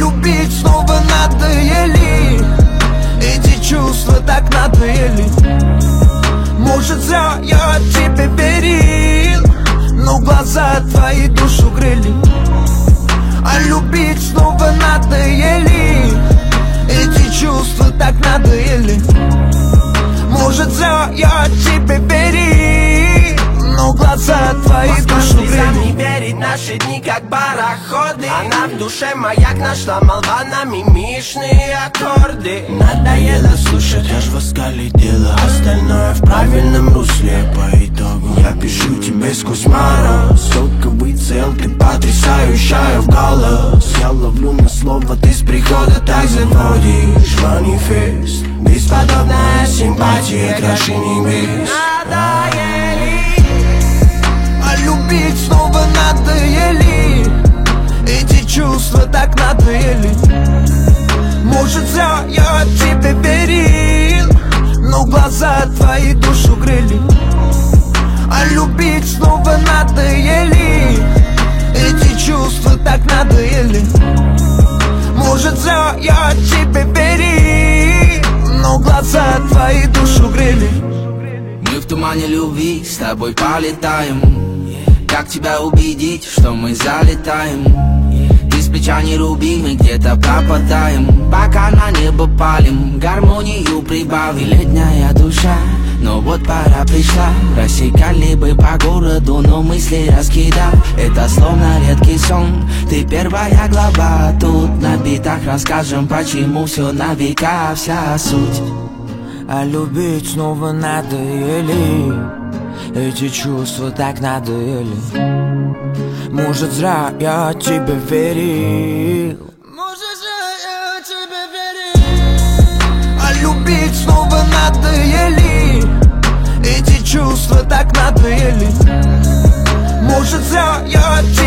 любить снова надоели. Эти чувства так надоели. Может, зря я тебе верил, но глаза твои душу грели. А любить снова надоели. Эти чувства так надоели. Может, зря я тебе верил, но глаза твои душу грели. Не верить, наши дни как пароходы. Она в душе маяк нашла, молва на мимишные аккорды. Надоело слушать, аж воска летела. Остальное в правильном русле. По итогу я пишу тебе сквозь мороз. Соковый цел, ты потрясающая в голос. Я ловлю на слово, ты с прихода так заводишь. Манифест, бесподобная симпатия, краше небес. А любить снова надоели. Эти чувства так надоели. Может, зря я тебе верил, но глаза твои душу грели. А любить снова надоели. Эти чувства так надоели. Может, зря я тебе верил, но глаза твои душу грели. Мы в тумане любви с тобой полетаем. Как тебя убедить, что мы залетаем? Ты с плеча не руби, мы где-то пропадаем. Пока на небо палим, гармонию прибавим. Летняя душа, но вот пора пришла. Рассекали бы по городу, но мысли раскидав. Это словно редкий сон, ты первая глава. Тут на битах расскажем, почему все на века, вся суть. А любить снова надоели. Эти чувства так надоели. Может, зря я тебе верил. Может, зря я тебе верил. А любить снова надоели. Эти чувства так надоели. Может, зря я тебе